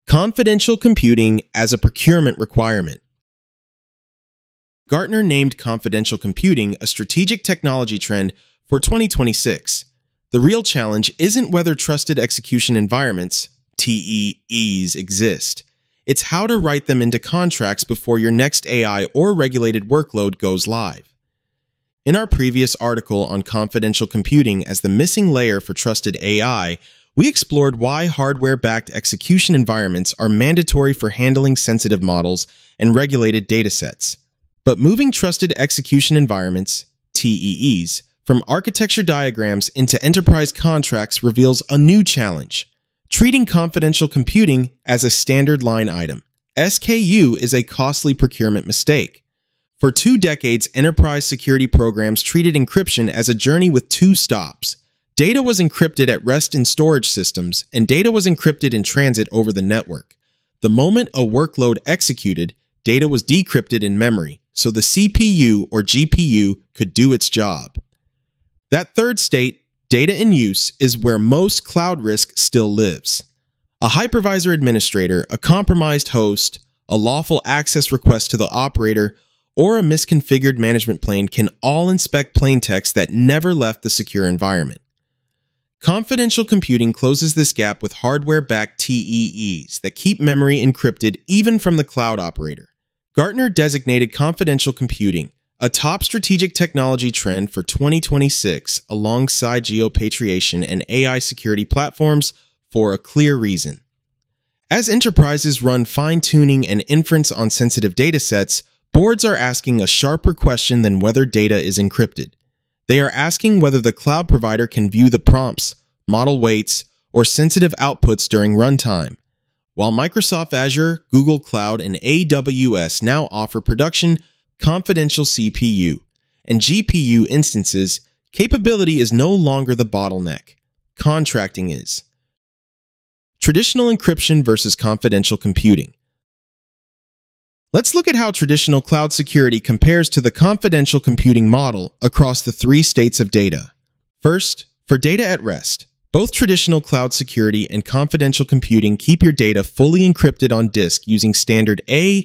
Confidential computing as a procurement requirement. Gartner named confidential computing a strategic technology trend for 2026. The real challenge isn't whether trusted execution environments, TEEs, exist. It's how to write them into contracts before your next AI or regulated workload goes live. In our previous article on confidential computing as the missing layer for trusted AI, we explored why hardware-backed execution environments are mandatory for handling sensitive models and regulated datasets. But moving trusted execution environments, TEEs, from architecture diagrams into enterprise contracts reveals a new challenge: treating confidential computing as a standard line item. SKU is a costly procurement mistake. For 2 decades, enterprise security programs treated encryption as a journey with 2 stops. Data was encrypted at rest in storage systems, and data was encrypted in transit over the network. The moment a workload executed, data was decrypted in memory, so the CPU or GPU could do its job. That third state, data in use, is where most cloud risk still lives. A hypervisor administrator, a compromised host, a lawful access request to the operator, or a misconfigured management plane can all inspect plaintext that never left the secure environment. Confidential computing closes this gap with hardware-backed TEEs that keep memory encrypted even from the cloud operator. Gartner designated confidential computing a top strategic technology trend for 2026 alongside geopatriation and AI security platforms for a clear reason. As enterprises run fine-tuning and inference on sensitive datasets, boards are asking a sharper question than whether data is encrypted. They are asking whether the cloud provider can view the prompts, model weights, or sensitive outputs during runtime. While Microsoft Azure, Google Cloud, and AWS now offer production, confidential CPU and GPU instances, capability is no longer the bottleneck. Contracting is. Traditional encryption versus confidential computing. Let's look at how traditional cloud security compares to the confidential computing model across the 3 states of data. First, for data at rest. Both traditional cloud security and confidential computing keep your data fully encrypted on disk using standard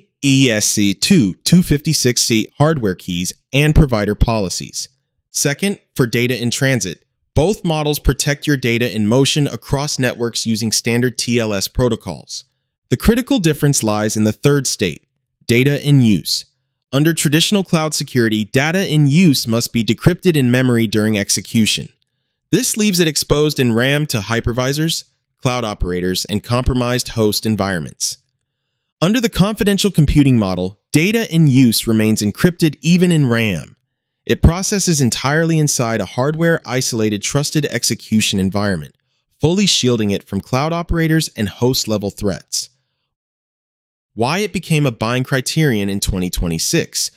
AESC2 256C hardware keys and provider policies. Second, for data in transit. Both models protect your data in motion across networks using standard TLS protocols. The critical difference lies in the third state: data in use. Under traditional cloud security, data in use must be decrypted in memory during execution. This leaves it exposed in RAM to hypervisors, cloud operators, and compromised host environments. Under the confidential computing model, data in use remains encrypted even in RAM. It processes entirely inside a hardware-isolated trusted execution environment, fully shielding it from cloud operators and host-level threats. Why it became a buying criterion in 2026.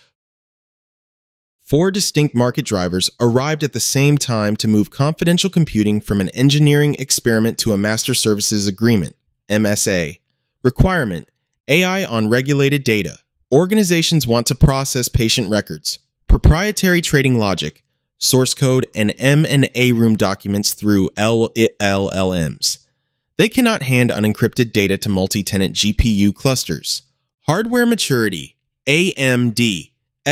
4 distinct market drivers arrived at the same time to move confidential computing from an engineering experiment to a master services agreement, MSA. Requirement: AI on regulated data. Organizations want to process patient records, proprietary trading logic, source code, and M&A room documents through LLMs. They cannot hand unencrypted data to multi-tenant GPU clusters. Hardware maturity: AMD,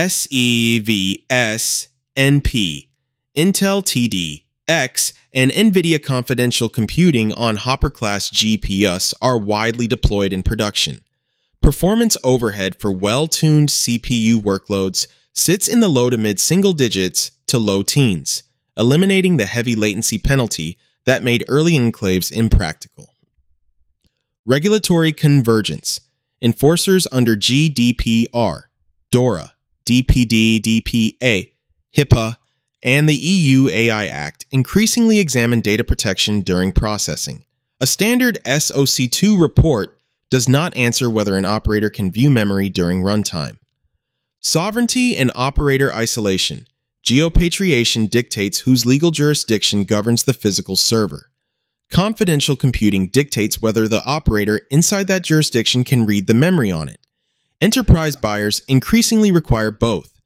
SEVS, NP, Intel TD-X, and NVIDIA confidential computing on Hopper-class GPUs are widely deployed in production. Performance overhead for well-tuned CPU workloads sits in the low to mid-single digits to low teens, eliminating the heavy latency penalty that made early enclaves impractical. Regulatory convergence. Enforcers under GDPR, DORA, DPD, DPA, HIPAA, and the EU AI Act increasingly examine data protection during processing. A standard SOC2 report does not answer whether an operator can view memory during runtime. Sovereignty and operator isolation. Geopatriation dictates whose legal jurisdiction governs the physical server. Confidential computing dictates whether the operator inside that jurisdiction can read the memory on it. Enterprise buyers increasingly require both.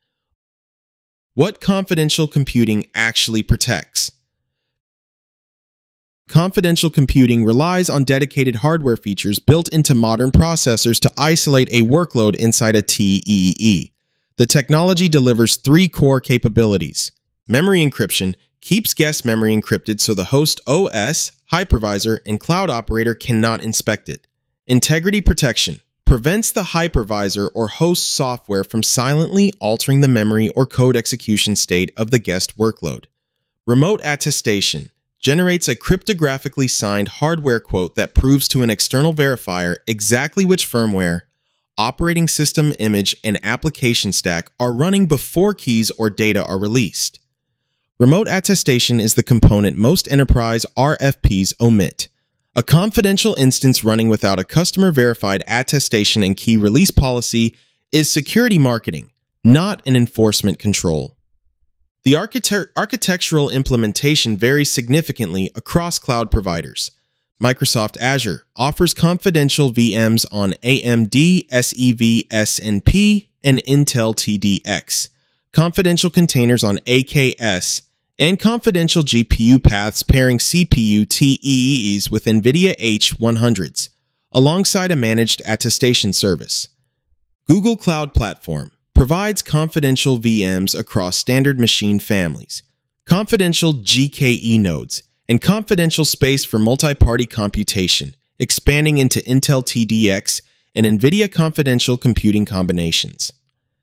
What confidential computing actually protects? confidential computing relies on dedicated hardware features built into modern processors to isolate a workload inside a TEE. The technology delivers three core capabilities. Memory encryption keeps guest memory encrypted so the host OS, hypervisor, and cloud operator cannot inspect it. Integrity protection prevents the hypervisor or host software from silently altering the memory or code execution state of the guest workload. Remote attestation generates a cryptographically signed hardware quote that proves to an external verifier exactly which firmware, operating system image, and application stack are running before keys or data are released. Remote attestation is the component most enterprise RFPs omit. A confidential instance running without a customer-verified attestation and key release policy is security marketing, not an enforcement control. The architectural implementation varies significantly across cloud providers. Microsoft Azure offers confidential VMs on AMD SEV-SNP and Intel TDX, confidential containers on AKS, and confidential GPU paths pairing CPU TEEs with NVIDIA H100s, alongside a managed attestation service. Google Cloud Platform provides confidential VMs across standard machine families, confidential GKE nodes, and confidential space for multi-party computation, expanding into Intel TDX and NVIDIA confidential computing combinations.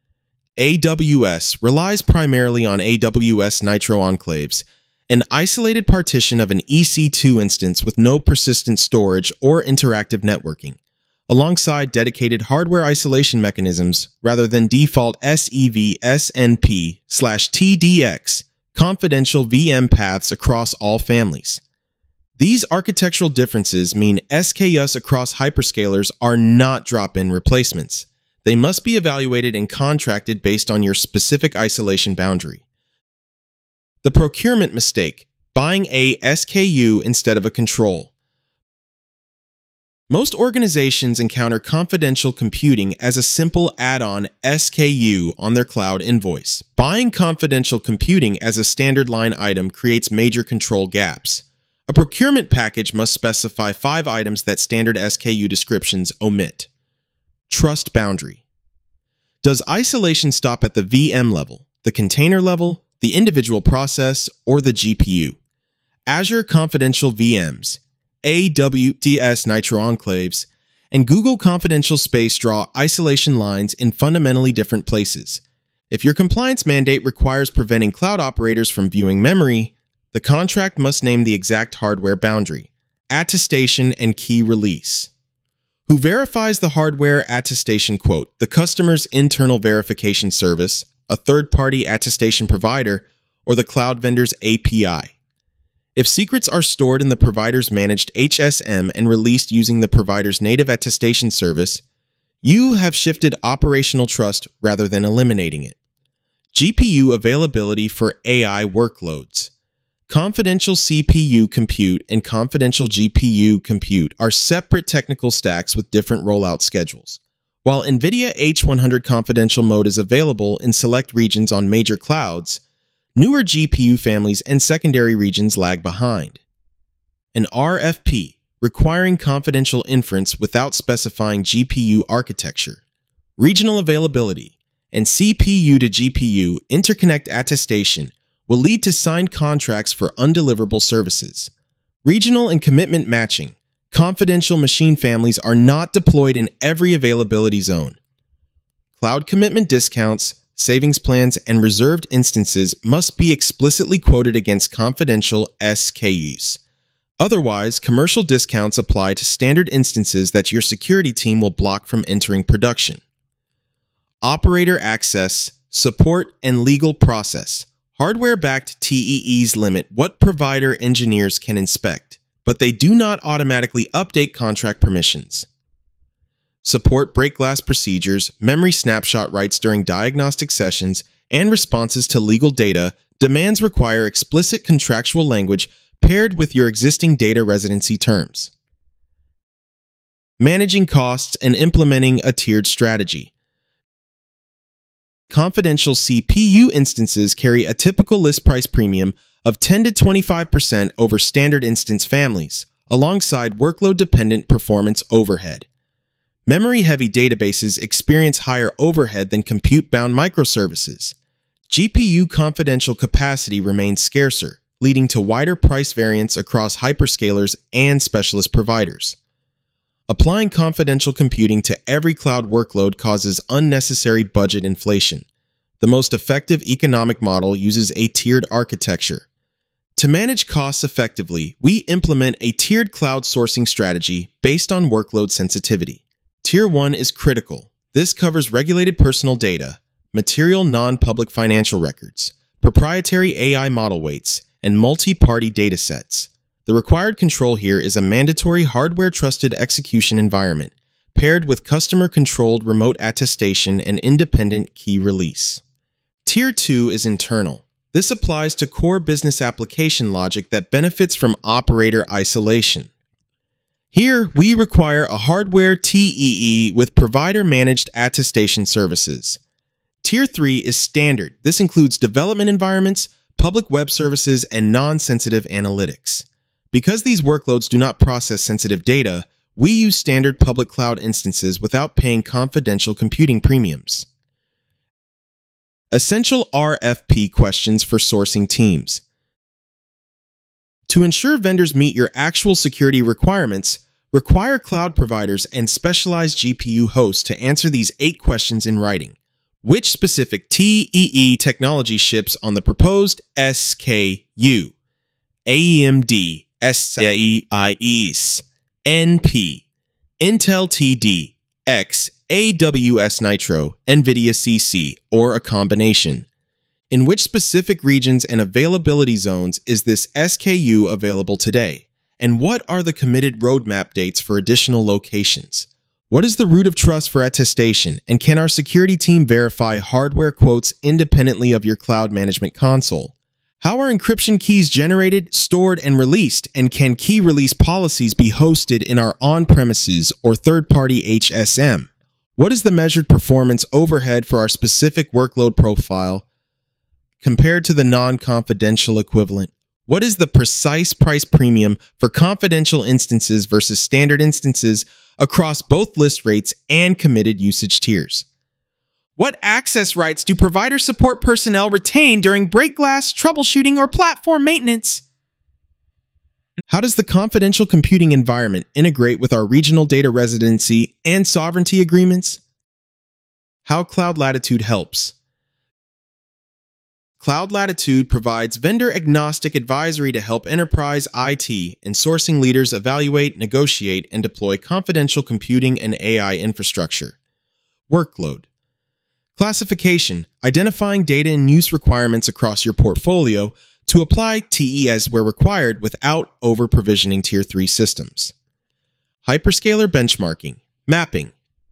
AWS relies primarily on AWS Nitro Enclaves, an isolated partition of an EC2 instance with no persistent storage or interactive networking, alongside dedicated hardware isolation mechanisms rather than default SEV-SNP/TDX confidential VM paths across all families. These architectural differences mean SKUs across hyperscalers are not drop-in replacements. They must be evaluated and contracted based on your specific isolation boundary. The procurement mistake: buying a SKU instead of a control. Most organizations encounter confidential computing as a simple add-on SKU on their cloud invoice. Buying confidential computing as a standard line item creates major control gaps. A procurement package must specify 5 items that standard SKU descriptions omit. Trust boundary. Does isolation stop at the VM level, the container level, the individual process, or the GPU? Azure Confidential VMs, AWS Nitro Enclaves, and Google Confidential Space draw isolation lines in fundamentally different places. If your compliance mandate requires preventing cloud operators from viewing memory, the contract must name the exact hardware boundary, attestation, and key release. Who verifies the hardware attestation quote? The customer's internal verification service, a third-party attestation provider, or the cloud vendor's API. If secrets are stored in the provider's managed HSM and released using the provider's native attestation service, you have shifted operational trust rather than eliminating it. GPU availability for AI workloads. Confidential CPU compute and confidential GPU compute are separate technical stacks with different rollout schedules. While NVIDIA H100 confidential mode is available in select regions on major clouds, newer GPU families and secondary regions lag behind. An RFP requiring confidential inference without specifying GPU architecture, regional availability, and CPU to GPU interconnect attestation will lead to signed contracts for undeliverable services. Regional and commitment matching. Confidential machine families are not deployed in every availability zone. Cloud commitment discounts, savings plans, and reserved instances must be explicitly quoted against confidential SKUs. Otherwise, commercial discounts apply to standard instances that your security team will block from entering production. Operator access, support, and legal process. Hardware-backed TEEs limit what provider engineers can inspect, but they do not automatically update contract permissions. Support break glass procedures, memory snapshot writes during diagnostic sessions, and responses to legal data. Demands require explicit contractual language paired with your existing data residency terms. Managing costs and implementing a tiered strategy. Confidential CPU instances carry a typical list price premium of 10 to 25% over standard instance families, alongside workload-dependent performance overhead. Memory-heavy databases experience higher overhead than compute-bound microservices. GPU confidential capacity remains scarcer, leading to wider price variance across hyperscalers and specialist providers. Applying confidential computing to every cloud workload causes unnecessary budget inflation. The most effective economic model uses a tiered architecture. To manage costs effectively, we implement a tiered cloud sourcing strategy based on workload sensitivity. Tier 1 is critical. This covers regulated personal data, material non-public financial records, proprietary AI model weights, and multi-party datasets. The required control here is a mandatory hardware-trusted execution environment, paired with customer-controlled remote attestation and independent key release. Tier 2 is internal. This applies to core business application logic that benefits from operator isolation. Here, we require a hardware TEE with provider-managed attestation services. Tier 3 is standard. This includes development environments, public web services, and non-sensitive analytics. Because these workloads do not process sensitive data, we use standard public cloud instances without paying confidential computing premiums. Essential RFP questions for sourcing teams. To ensure vendors meet your actual security requirements, require cloud providers and specialized GPU hosts to answer these 8 questions in writing. Which specific TEE technology ships on the proposed SKU? AMD SAIES NP Intel TD X AWS Nitro NVIDIA CC, or a combination. In which specific regions and availability zones is this SKU available today? And what are the committed roadmap dates for additional locations? What is the root of trust for attestation, and can our security team verify hardware quotes independently of your cloud management console? How are encryption keys generated, stored, and released, and can key release policies be hosted in our on-premises or third-party HSM? What is the measured performance overhead for our specific workload profile compared to the non-confidential equivalent? What is the precise price premium for confidential instances versus standard instances across both list rates and committed usage tiers? What access rights do provider support personnel retain during break glass, troubleshooting, or platform maintenance? How does the confidential computing environment integrate with our regional data residency and sovereignty agreements? How Cloud Latitude helps. Cloud Latitude provides vendor-agnostic advisory to help enterprise IT and sourcing leaders evaluate, negotiate, and deploy confidential computing and AI infrastructure. Workload. Classification, identifying data and use requirements across your portfolio to apply TES where required without over-provisioning Tier 3 systems. Hyperscaler benchmarking, mapping,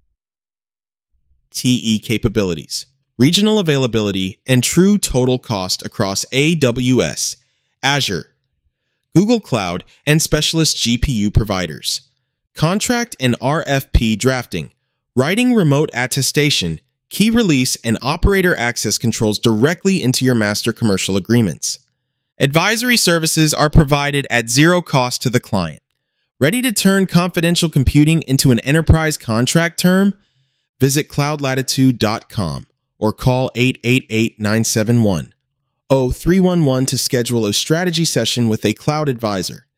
TE capabilities, regional availability, and true total cost across AWS, Azure, Google Cloud, and specialist GPU providers. Contract and RFP drafting, writing remote attestation, key release, and operator access controls directly into your master commercial agreements. Advisory services are provided at zero cost to the client. Ready to turn confidential computing into an enterprise contract term? Visit cloudlatitude.com or call 888-971-0311 to schedule a strategy session with a cloud advisor.